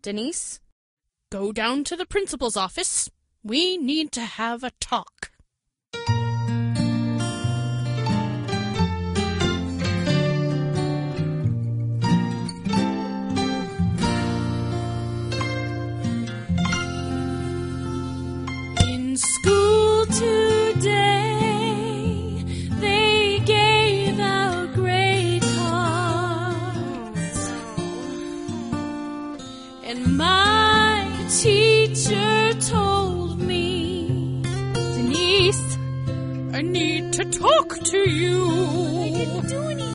Denise? Go down to the principal's office. We need to have a talk. In school today, they gave out grade cards. And my teacher told me, Denise, I need to talk to you.